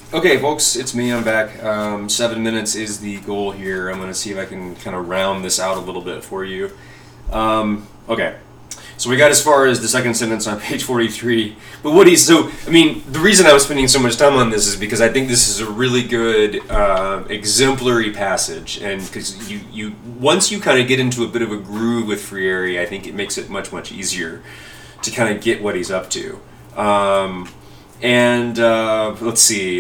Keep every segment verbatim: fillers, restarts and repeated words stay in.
Okay, folks, it's me. I'm back. Um, seven minutes is the goal here. I'm going to see if I can kind of round this out a little bit for you. Um, okay, so we got as far as the second sentence on page forty-three. But what he's so, I mean, the reason I was spending so much time on this is because I think this is a really good uh, exemplary passage, and because you you once you kind of get into a bit of a groove with Freire, I think it makes it much much easier to kind of get what he's up to. Um, and uh, let's see.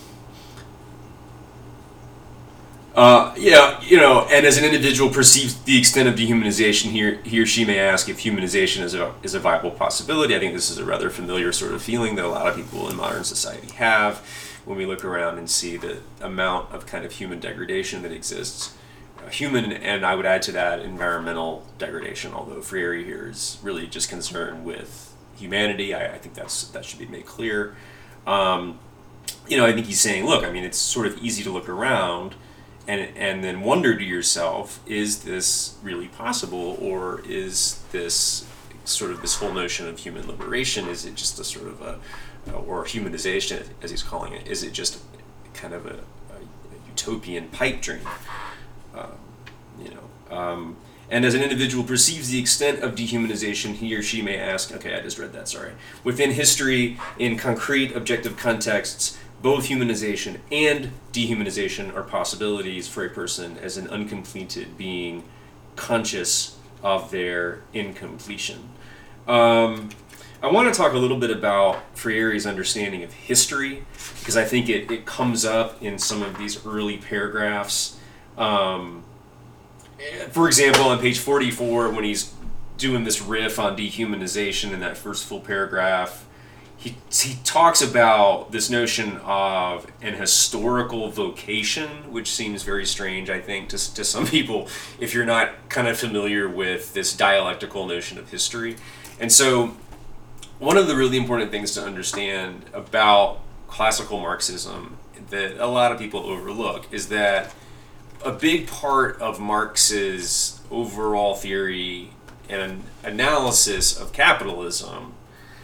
Uh, yeah, you know, and as an individual perceives the extent of dehumanization, he, he or she may ask if humanization is a, is a viable possibility. I think this is a rather familiar sort of feeling that a lot of people in modern society have when we look around and see the amount of kind of human degradation that exists. Uh, human, and I would add to that environmental degradation, although Freire here is really just concerned with humanity. I, I think that's that should be made clear. Um, you know, I think he's saying, look, I mean, it's sort of easy to look around and and then wonder to yourself, is this really possible, or is this sort of this whole notion of human liberation, is it just a sort of a, or humanization as he's calling it, is it just kind of a, a, a utopian pipe dream? Um, you know, um, and as an individual perceives the extent of dehumanization, he or she may ask, okay, I just read that, sorry. Within history, in concrete, objective contexts, both humanization and dehumanization are possibilities for a person as an uncompleted being conscious of their incompletion. Um, I want to talk a little bit about Freire's understanding of history, because I think it, it comes up in some of these early paragraphs. Um, for example, on page forty-four, when he's doing this riff on dehumanization in that first full paragraph, He, he talks about this notion of an historical vocation, which seems very strange, I think, to, to some people, if you're not kind of familiar with this dialectical notion of history. And so one of the really important things to understand about classical Marxism that a lot of people overlook is that a big part of Marx's overall theory and analysis of capitalism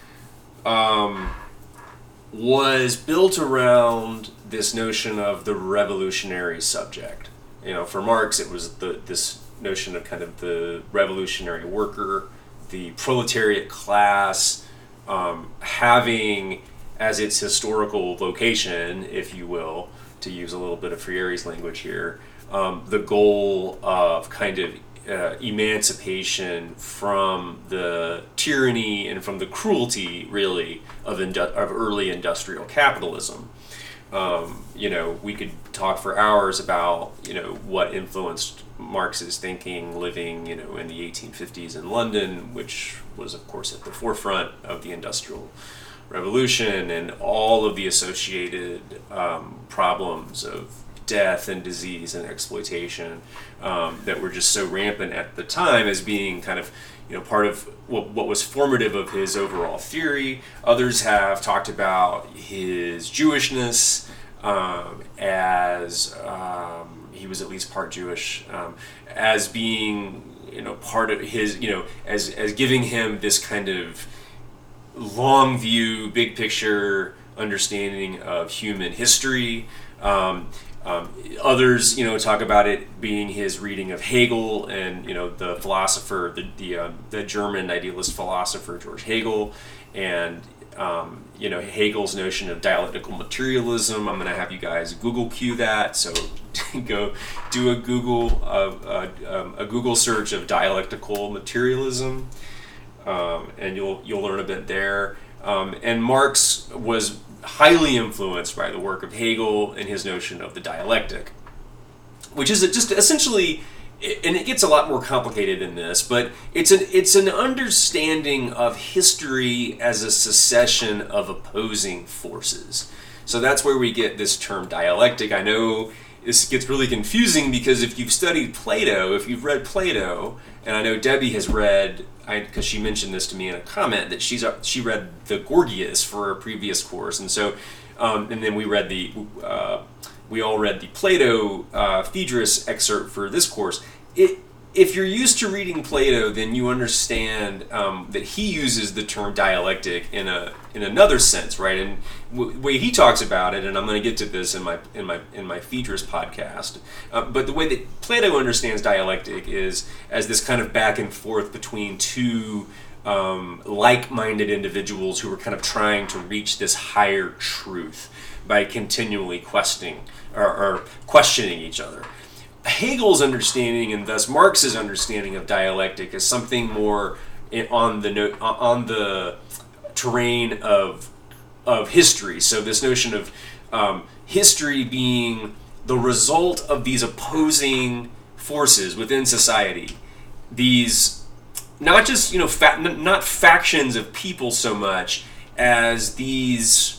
Um, was built around this notion of the revolutionary subject. You know, for Marx, it was the this notion of kind of the revolutionary worker, the proletariat class, um, having as its historical vocation, if you will, to use a little bit of Freire's language here, um, the goal of kind of Uh, emancipation from the tyranny and from the cruelty, really, of indu- of early industrial capitalism. Um, you know, we could talk for hours about, you know, what influenced Marx's thinking living, you know, in the eighteen fifties in London, which was, of course, at the forefront of the Industrial Revolution, and all of the associated um, problems of death and disease and exploitation um, that were just so rampant at the time as being kind of, you know, part of what, what was formative of his overall theory. Others have talked about his Jewishness um, as um, he was at least part Jewish, um, as being, you know, part of his, you know, as as giving him this kind of long view, big picture understanding of human history. Um, Um, others, you know, talk about it being his reading of Hegel and, you know, the philosopher, the the, um, the German idealist philosopher George Hegel, and um, you know, Hegel's notion of dialectical materialism. I'm going to have you guys Google Q that, so go do a Google uh, uh, um, a Google search of dialectical materialism, um, and you'll you'll learn a bit there. Um, and Marx was highly influenced by the work of Hegel and his notion of the dialectic, which is just essentially, and it gets a lot more complicated than this, but it's an it's an understanding of history as a succession of opposing forces. So that's where we get this term dialectic. I know this gets really confusing because if you've studied Plato, if you've read Plato, and I know Debbie has read, because she mentioned this to me in a comment, that she's she read the Gorgias for a previous course, and so, um, and then we read the, uh, we all read the Plato uh, Phaedrus excerpt for this course. It if you're used to reading Plato, then you understand um, that he uses the term dialectic in a in another sense, right? And w- the way he talks about it, and I'm going to get to this in my in my in my Phaedrus podcast. Uh, but the way that Plato understands dialectic is as this kind of back and forth between two um, like-minded individuals who are kind of trying to reach this higher truth by continually questioning or, or questioning each other. Hegel's understanding, and thus Marx's understanding of dialectic, is something more on the no, on the terrain of of history. So this notion of um, history being the result of these opposing forces within society, these not just you know fa- not factions of people so much as these.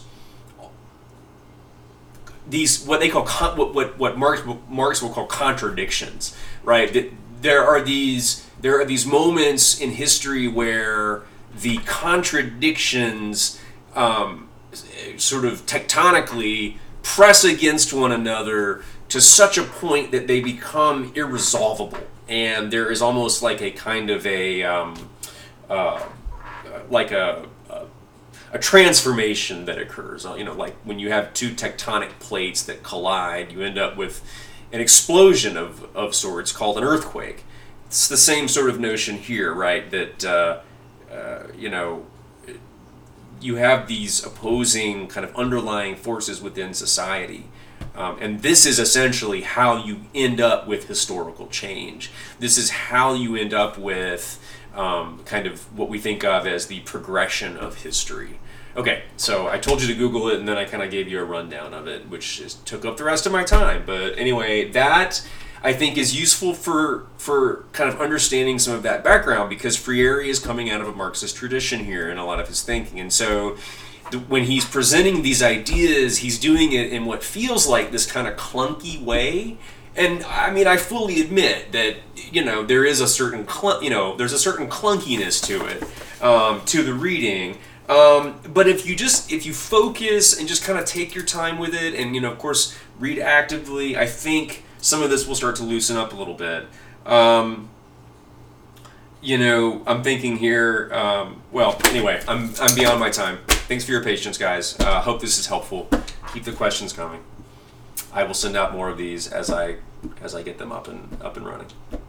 These what they call con- what what what Marx Marx will call contradictions, right? That there are these there are these moments in history where the contradictions um, sort of tectonically press against one another to such a point that they become irresolvable, and there is almost like a kind of a um, uh, like a a transformation that occurs. You know, like when you have two tectonic plates that collide, you end up with an explosion of, of sorts called an earthquake. It's the same sort of notion here, right? That, uh, uh, you know, you have these opposing kind of underlying forces within society. Um, and this is essentially how you end up with historical change. This is how you end up with Um, kind of what we think of as the progression of history. Okay, so I told you to Google it, and then I kind of gave you a rundown of it, which is, took up the rest of my time. But anyway, that I think is useful for for kind of understanding some of that background, because Freire is coming out of a Marxist tradition here in a lot of his thinking, and so th- when he's presenting these ideas, he's doing it in what feels like this kind of clunky way. And I mean, I fully admit that you know there is a certain cl- you know there's a certain clunkiness to it, um, to the reading. Um, but if you just if you focus and just kind of take your time with it, and you know of course read actively, I think some of this will start to loosen up a little bit. Um, you know, I'm thinking here. Um, well, anyway, I'm I'm beyond my time. Thanks for your patience, guys. Uh, hope this is helpful. Keep the questions coming. I will send out more of these as I as I get them up and up and running.